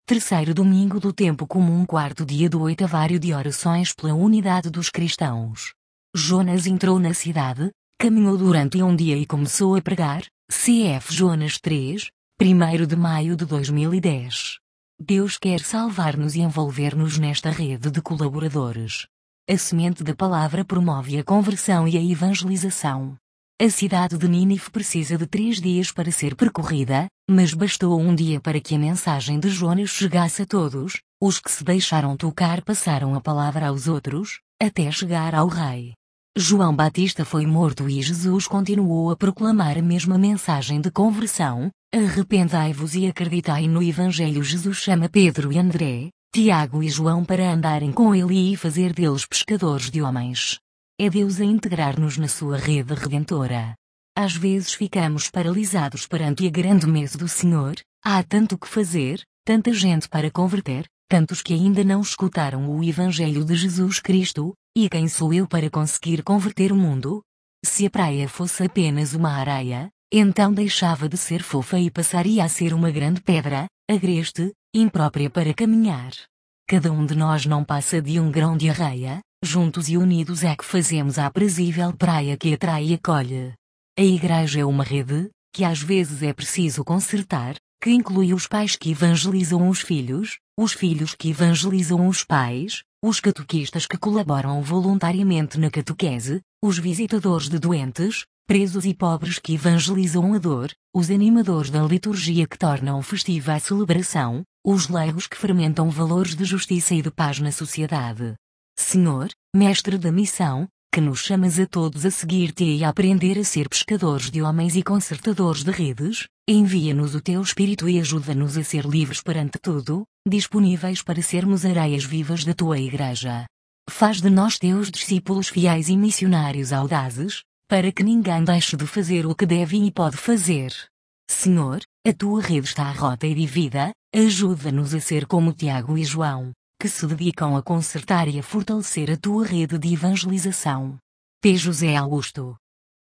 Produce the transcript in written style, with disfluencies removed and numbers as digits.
Terceiro domingo do tempo comum, quarto dia do oitavário de orações pela unidade dos cristãos. Jonas entrou na cidade, caminhou durante um dia e começou a pregar. CF Jonas 3, 1º de maio de 2010. Deus quer salvar-nos e envolver-nos nesta rede de colaboradores. A semente da palavra promove a conversão e a evangelização. A cidade de Nínive precisa de 3 dias para ser percorrida, mas bastou um dia para que a mensagem de Jonas chegasse a todos. Os que se deixaram tocar passaram a palavra aos outros, até chegar ao rei. João Batista foi morto e Jesus continuou a proclamar a mesma mensagem de conversão: arrependai-vos e acreditai no Evangelho. Jesus chama Pedro e André, Tiago e João para andarem com ele e fazer deles pescadores de homens. É Deus a integrar-nos na sua rede redentora. Às vezes ficamos paralisados perante a grande mesa do Senhor. Há tanto que fazer, tanta gente para converter, tantos que ainda não escutaram o Evangelho de Jesus Cristo. E quem sou eu para conseguir converter o mundo? Se a praia fosse apenas uma areia, então deixava de ser fofa e passaria a ser uma grande pedra, agreste, imprópria para caminhar. Cada um de nós não passa de um grão de areia. Juntos e unidos é que fazemos a aprazível praia que atrai e acolhe. A igreja é uma rede, que às vezes é preciso consertar, que inclui os pais que evangelizam os filhos que evangelizam os pais, os catequistas que colaboram voluntariamente na catequese, os visitadores de doentes, presos e pobres que evangelizam a dor, os animadores da liturgia que tornam festiva a celebração, os leigos que fermentam valores de justiça e de paz na sociedade. Senhor, Mestre da missão, que nos chamas a todos a seguir-te e a aprender a ser pescadores de homens e consertadores de redes, envia-nos o teu Espírito e ajuda-nos a ser livres perante tudo, disponíveis para sermos areias vivas da tua Igreja. Faz de nós teus discípulos fiéis e missionários audazes, para que ninguém deixe de fazer o que deve e pode fazer. Senhor, a tua rede está rota e dividida, ajuda-nos a ser como Tiago e João, que se dedicam a consertar e a fortalecer a tua rede de evangelização. P. José Augusto.